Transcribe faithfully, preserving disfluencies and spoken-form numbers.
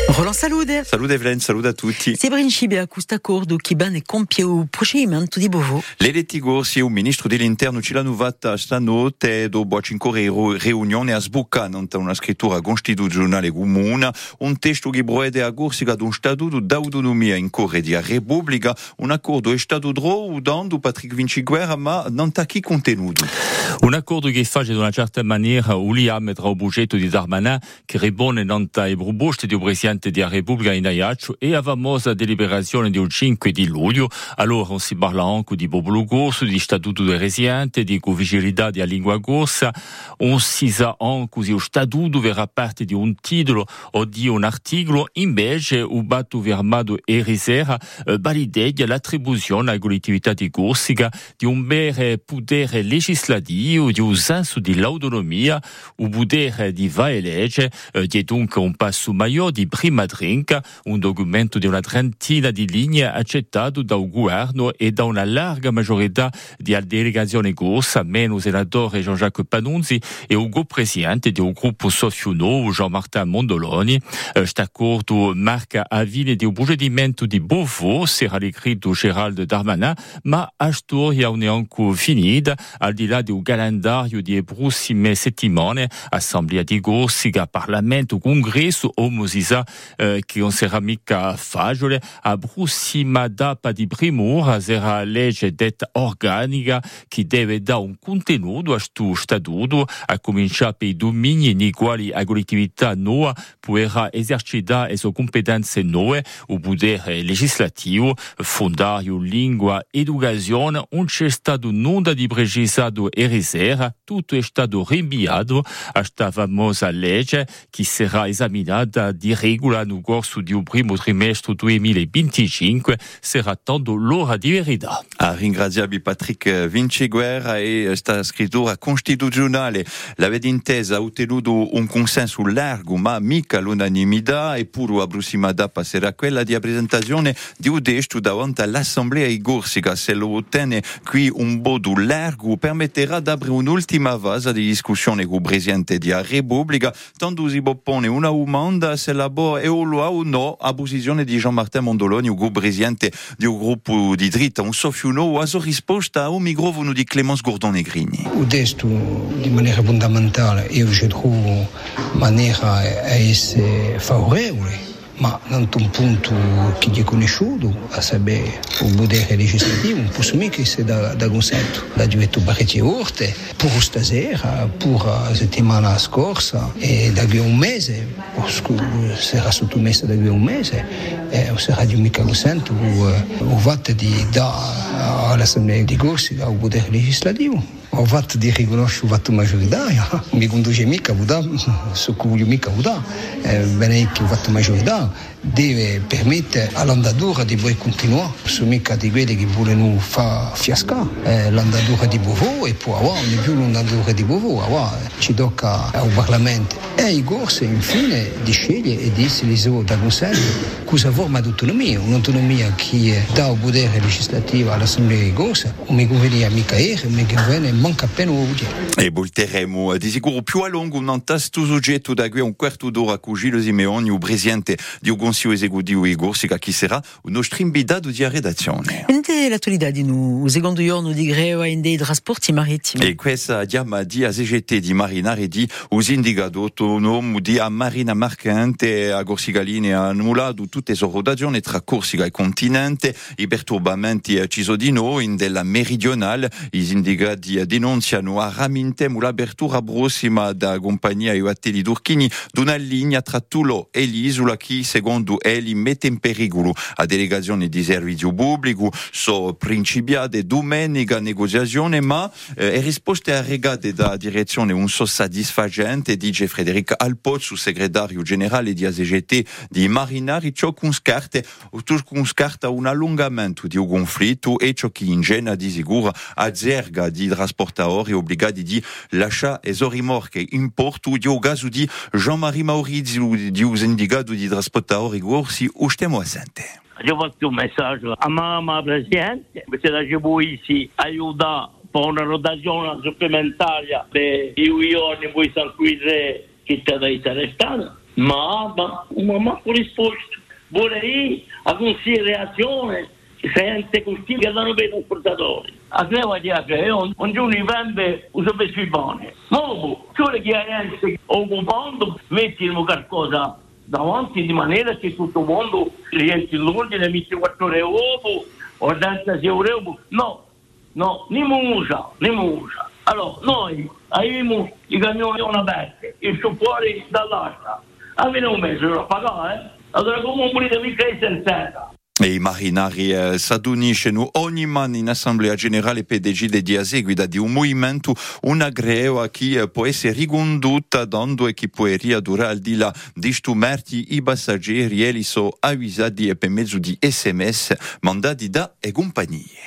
Roland Salud. Salud Evelyn, salud a tutti. Sebrin Cibia, custa cordo che ban e compie o procedimento di Bovo. Le litigorsi, il ministro dell'interno ci l'hanno fatta stanotte dopo cinque riunioni a sboccare una scrittura costituzionale comune, un testo che prevede a corsica di un statuto d'autonomia in corre di Repubblica, un accordo è stato trovato dando Patrick Vinciguerra, ma non ha chi contenuto. Un accordo che fa in una certa maniera uliame tra il budgetto di Darmanin che ripone nanta e proposte di Presidente della Repubblica in Ajaccio e la famosa deliberazione del cinque di luglio. Allora si parla anche di popolo corso, di statuto del residente, di covigilità della lingua corsa. On si sa anche se lo statuto verrà parte di un titolo o di un articolo. Invece il batto firmato e risera eh, valideggia l'attribuzione alla collettività di Corsica di un vero potere legislativo, di un senso di autonomia, un potere di va e legge, eh, che è dunque un passo maggiore di prima drinca, un documento di una trentina di linee accettato dal governo e da una larga maggiorità della delegazione corsa, meno senatore Jean-Jacques Panunzi e il presidente del gruppo Socio Nuovo Jean-Martin Mondoloni. Questo accordo marca avvio di un procedimento di Bovo, sarà scritto Gérald Darmanin, ma la storia non è ancora finita, al di là del calendario delle prossime settimane, Assemblea di Corsica, Parlamento, Congresso, o Mosisa, eh, che non sarà mica facile. A prossima data di primura sarà la legge detta organica che deve dare un contenuto a questo statuto, a cominciare per i domini nei quali la collettività nuova potrà esercitare le sue competenze nuove, il potere legislativo, fondario, lingua, educazione. Non c'è stato nulla di precisato e riserva, tutto è stato rinviato a questa famosa legge che sarà esaminata di regola nel corso del primo trimestre duemilaventicinque, sarà tanto l'ora di verità. A ringraziare Patrick Vinciguerra e questa scrittura costituzionale l'avete intesa, ha ottenuto un consenso largo ma mica l'unanimità, eppure la prossima tappa sarà quella di presentazione di un testo davanti all'Assemblea di Corsica. Se lo ottiene qui un voto largo permetterà di aprire un'ultima fase di discussione con il Presidente della Repubblica, tanto si può porre una domanda se la boa è o no a posizione di Jean-Martin Mondoloni, il Presidente del gruppo di dritta, un soffio nuovo, a sua risposta a un microfono di Clémence Gordon-Negrini. Il testo di maniera fondamentale io trovo maniera a essere favorevole, ma non un punto che è conosciuto, a sapere il potere legislativo, non posso mica essere da, da consenso. L'ha detto parecchie volte, per stasera, per la settimana scorsa, e da un mese, perché sarà sottomesso da un mese, e non sarà di mica consento il fatto di dare all'Assemblea di Corsica il potere legislativo. Il fatto di riconoscere il fatto maggioritario, non mi conduce mica a votare, su cui voglio mica votare, eh, bene che il fatto maggioritario deve permettere all'andatura di poi continuare, su mica di quelli che vogliono far fiascare eh, l'andatura di Bovo, e poi avere non è più l'andatura di Bovo, avere, ci tocca al Parlamento e ai corsi infine di scegliere e di essere da consenso questa forma di autonomia, un'autonomia che dà il potere legislativo all'Assemblea di Corsa, non mi conviene mica era, mi conviene manca appena un e volteremo di sicuro più a lungo un tasto soggetto da qui a un quarto d'ora con Gilles Simeoni, il Presidente del Consiglio Esecutivo di Corsica, che sarà un nostro invitato di redazione. E l'attualità di noi, il secondo giorno di greva in dei trasporti marittimi. E questa chiama di A C G T di marinare di un sindacato autonomo di a Marina Mercante a Corsica Linea ha annullato tutte le rotazioni tra Corsica e continente. I perturbamenti ci sono di noi in della meridionale. I sindicati denunziano a Ramintemu l'apertura prossima da compagnia e Vattelli Turchini di una linea tra Tulo e l'isola che secondo Eli mette in pericolo la delegazione di servizio pubblico. So principiate domenica negoziazione, ma eh, risposte arregate da direzione un so soddisfacente, dice Frederic Alpozzo, segretario generale di A C G T di Marinari. Ciò con scarta, con scarta un allungamento di un conflitto e ciò che in genere di sicuro azzerga di trasportatori obbligati di lasciare le rimorche in porto. Di un caso di Jean-Marie Maurizio, di un sindacato di trasportatori corsi, o stiamo assente. Io ho fatto un messaggio a mamma Presidente, se la ci aiuta per una rotazione supplementare per i giorni poi sanquire che sta da restare. Ma, ma, ma manco risposto. Vorrei a considerazione sente così che danno per i trasportatori. A creo a dire che un giorno in vende uso per sui buoni. Ma solo che hai occupando mettono qualcosa davanti di maniera che tutto il mondo rientra in l'ordine, mette quattro euro o danza euro. No, no, non usa, non usa. Allora, noi abbiamo i camioni aperti, il su fuori dall'asta. Almeno un mese lo pagare, eh? Allora come un di mica senza. E i marinari eh, s'aduniscono ogni anno in assemblea generale P D G di a seguito di un movimento, una greva che eh, può essere ricondotta dando e che può ridurre al di là di strumenti i passeggeri e li sono avvisati per mezzo di S M S mandati da e compagnie.